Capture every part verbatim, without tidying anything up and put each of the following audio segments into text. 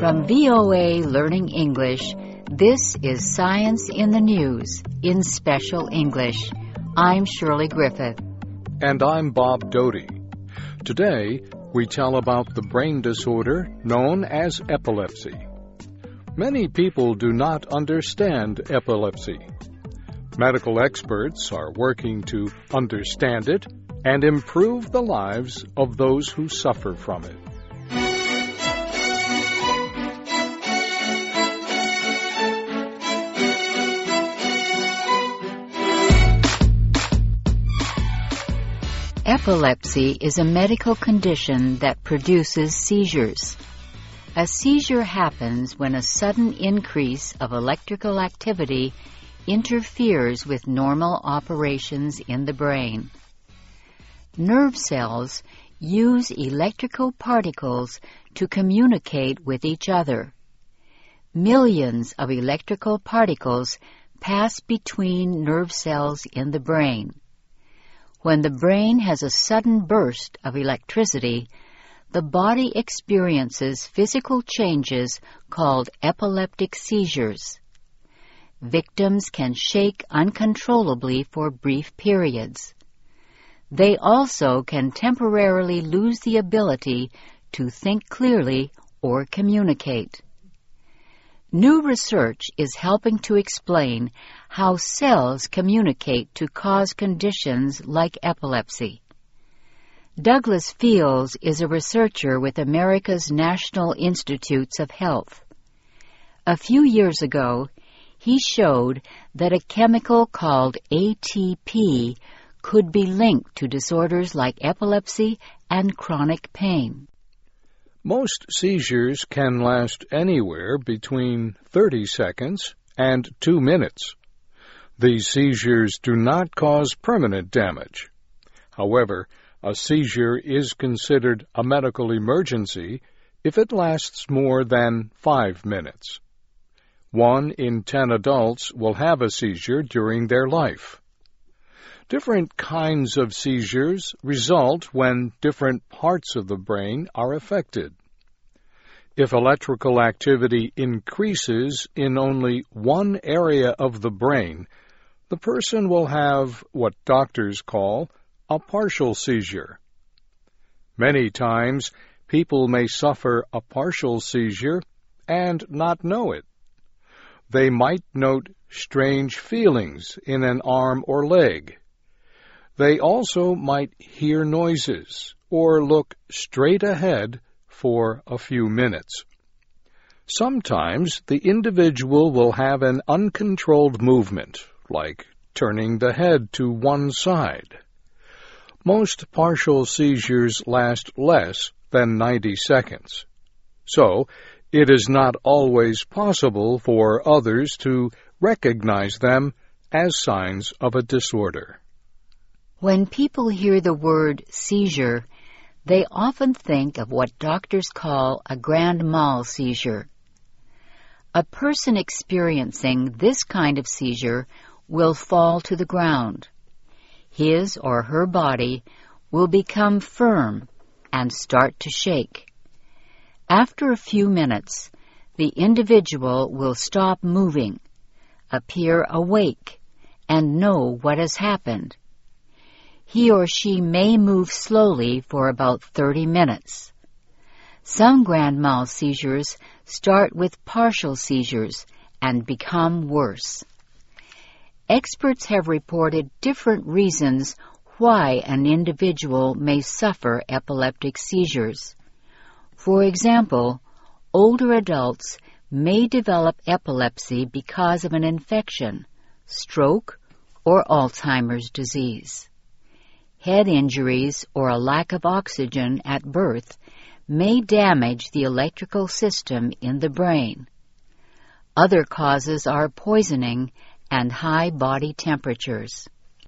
From V O A Learning English, this is Science in the News in Special English. I'm Shirley Griffith. And I'm Bob Doty. Today, we tell about the brain disorder known as epilepsy. Many people do not understand epilepsy. Medical experts are working to understand it and improve the lives of those who suffer from it. Epilepsy is a medical condition that produces seizures. A seizure happens when a sudden increase of electrical activity interferes with normal operations in the brain. Nerve cells use electrical particles to communicate with each other. Millions of electrical particles pass between nerve cells in the brain. When the brain has a sudden burst of electricity, the body experiences physical changes called epileptic seizures. Victims can shake uncontrollably for brief periods. They also can temporarily lose the ability to think clearly or communicate. New research is helping to explain how cells communicate to cause conditions like epilepsy. Douglas Fields is a researcher with America's National Institutes of Health. A few years ago, he showed that a chemical called A T P could be linked to disorders like epilepsy and chronic pain. Most seizures can last anywhere between thirty seconds and two minutes. These seizures do not cause permanent damage. However, a seizure is considered a medical emergency if it lasts more than five minutes. One in ten adults will have a seizure during their life. Different kinds of seizures result when different parts of the brain are affected. If electrical activity increases in only one area of the brain, the person will have what doctors call a partial seizure. Many times, people may suffer a partial seizure and not know it. They might note strange feelings in an arm or leg. They also might hear noises or look straight ahead for a few minutes. Sometimes the individual will have an uncontrolled movement, like turning the head to one side. Most partial seizures last less than ninety seconds. So, it is not always possible for others to recognize them as signs of a disorder. When people hear the word seizure, they often think of what doctors call a grand mal seizure. A person experiencing this kind of seizure will fall to the ground. His or her body will become firm and start to shake. After a few minutes, the individual will stop moving, appear awake, and know what has happened. He or she may move slowly for about thirty minutes. Some grand mal seizures start with partial seizures and become worse. Experts have reported different reasons why an individual may suffer epileptic seizures. For example, older adults may develop epilepsy because of an infection, stroke, or Alzheimer's disease. Head injuries or a lack of oxygen at birth may damage the electrical system in the brain. Other causes are poisoning and high body temperatures.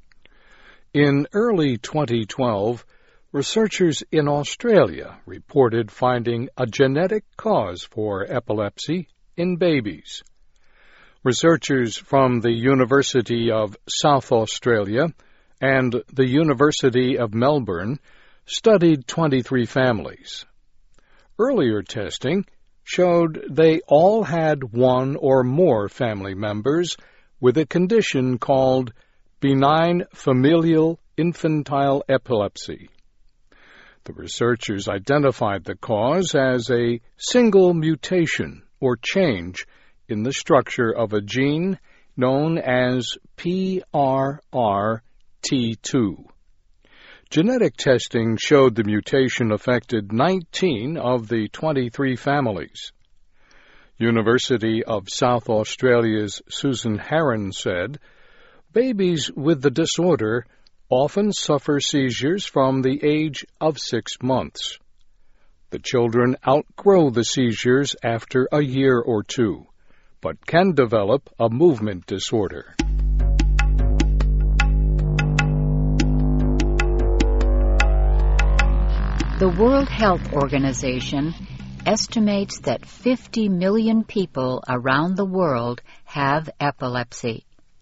In early twenty twelve, researchers in Australia reported finding a genetic cause for epilepsy in babies. Researchers from the University of South Australia and the University of Melbourne studied twenty-three families. Earlier testing showed they all had one or more family members with a condition called benign familial infantile epilepsy. The researchers identified the cause as a single mutation or change in the structure of a gene known as P R R T two. Genetic testing showed the mutation affected nineteen of the twenty-three families. University of South Australia's Susan Herron said, "Babies with the disorder often suffer seizures from the age of six months. The children outgrow the seizures after a year or two, but can develop a movement disorder." The World Health Organization estimates that fifty million people around the world have epilepsy.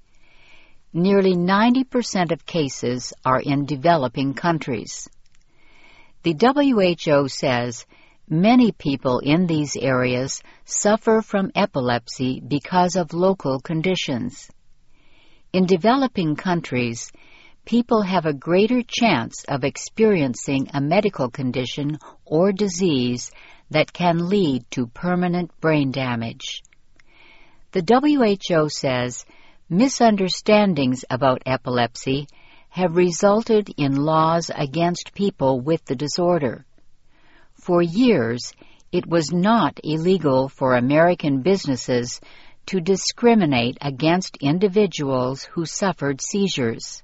Nearly ninety percent of cases are in developing countries. The W H O says many people in these areas suffer from epilepsy because of local conditions. In developing countries, people have a greater chance of experiencing a medical condition or disease that can lead to permanent brain damage. The W H O says misunderstandings about epilepsy have resulted in laws against people with the disorder. For years, it was not illegal for American businesses to discriminate against individuals who suffered seizures.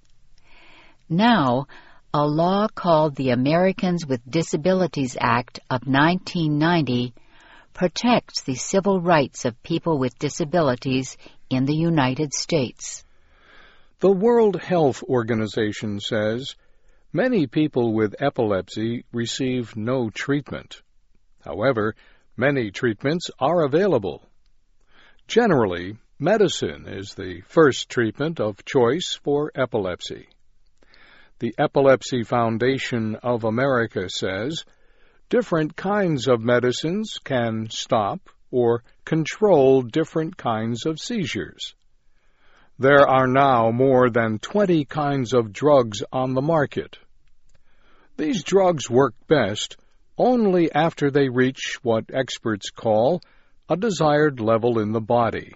Now, a law called the Americans with Disabilities Act of nineteen ninety protects the civil rights of people with disabilities in the United States. The World Health Organization says many people with epilepsy receive no treatment. However, many treatments are available. Generally, medicine is the first treatment of choice for epilepsy. The Epilepsy Foundation of America says different kinds of medicines can stop or control different kinds of seizures. There are now more than twenty kinds of drugs on the market. These drugs work best only after they reach what experts call a desired level in the body.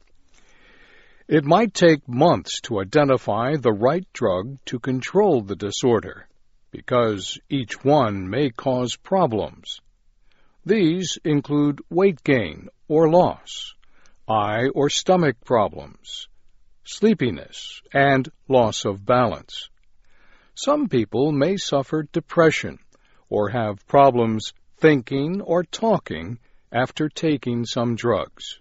It might take months to identify the right drug to control the disorder, because each one may cause problems. These include weight gain or loss, eye or stomach problems, sleepiness, and loss of balance. Some people may suffer depression or have problems thinking or talking after taking some drugs.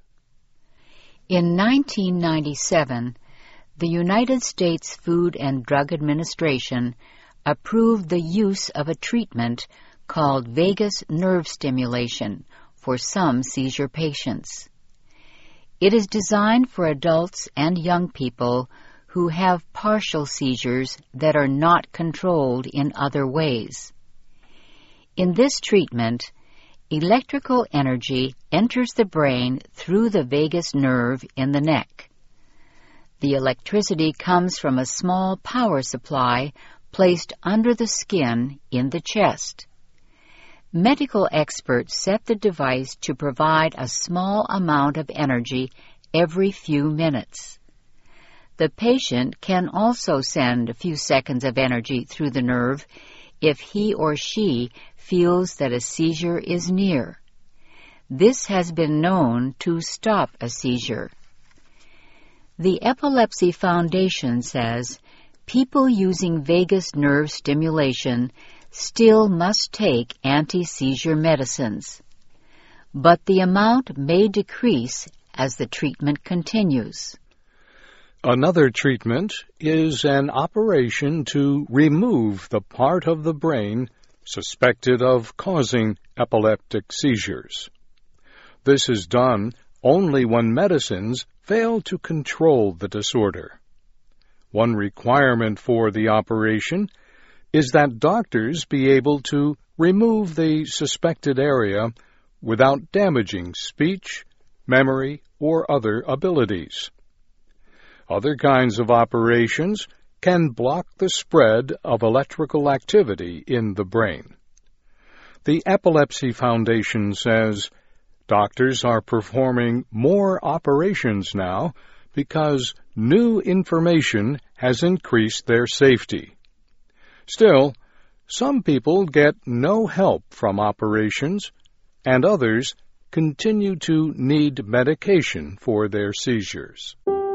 In nineteen ninety-seven, the United States Food and Drug Administration approved the use of a treatment called vagus nerve stimulation for some seizure patients. It is designed for adults and young people who have partial seizures that are not controlled in other ways. In this treatment, electrical energy enters the brain through the vagus nerve in the neck. The electricity comes from a small power supply placed under the skin in the chest. Medical experts set the device to provide a small amount of energy every few minutes. The patient can also send a few seconds of energy through the nerve if he or she feels that a seizure is near. This has been known to stop a seizure. The Epilepsy Foundation says people using vagus nerve stimulation still must take anti-seizure medicines, but the amount may decrease as the treatment continues. Another treatment is an operation to remove the part of the brain suspected of causing epileptic seizures. This is done only when medicines fail to control the disorder. One requirement for the operation is that doctors be able to remove the suspected area without damaging speech, memory, or other abilities. Other kinds of operations can block the spread of electrical activity in the brain. The Epilepsy Foundation says doctors are performing more operations now because new information has increased their safety. Still, some people get no help from operations, and others continue to need medication for their seizures.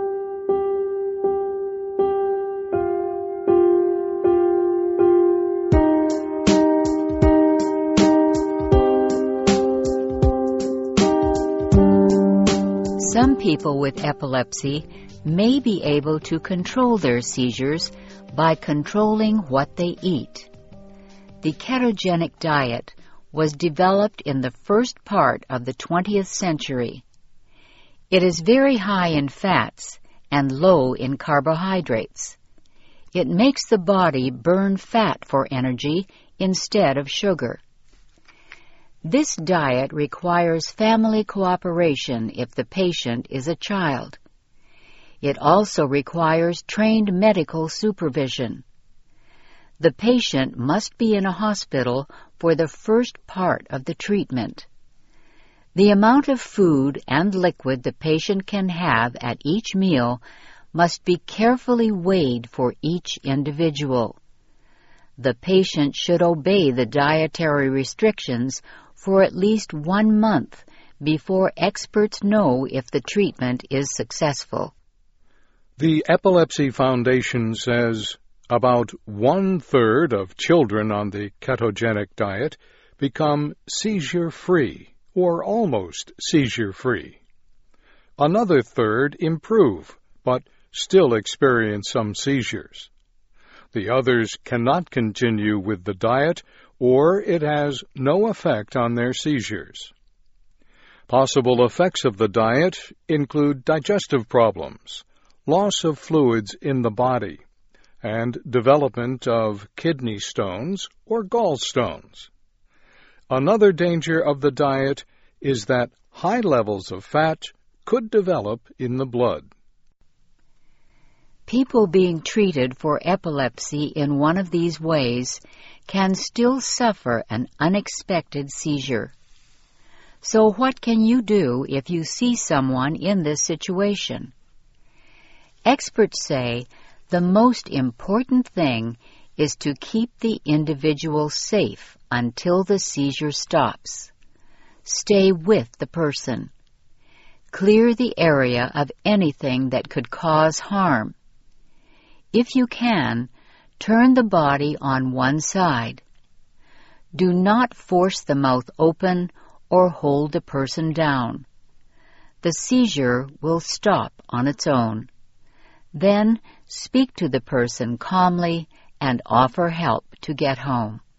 Some people with epilepsy may be able to control their seizures by controlling what they eat. The ketogenic diet was developed in the first part of the twentieth century. It is very high in fats and low in carbohydrates. It makes the body burn fat for energy instead of sugar. This diet requires family cooperation if the patient is a child. It also requires trained medical supervision. The patient must be in a hospital for the first part of the treatment. The amount of food and liquid the patient can have at each meal must be carefully weighed for each individual. The patient should obey the dietary restrictions for at least one month before experts know if the treatment is successful. The Epilepsy Foundation says about one-third of children on the ketogenic diet become seizure-free or almost seizure-free. Another third improve, but still experience some seizures. The others cannot continue with the diet, or it has no effect on their seizures. Possible effects of the diet include digestive problems, loss of fluids in the body, and development of kidney stones or gallstones. Another danger of the diet is that high levels of fat could develop in the blood. People being treated for epilepsy in one of these ways can still suffer an unexpected seizure. So what can you do if you see someone in this situation? Experts say the most important thing is to keep the individual safe until the seizure stops. Stay with the person. Clear the area of anything that could cause harm. If you can, turn the body on one side. Do not force the mouth open or hold the person down. The seizure will stop on its own. Then speak to the person calmly and offer help to get home.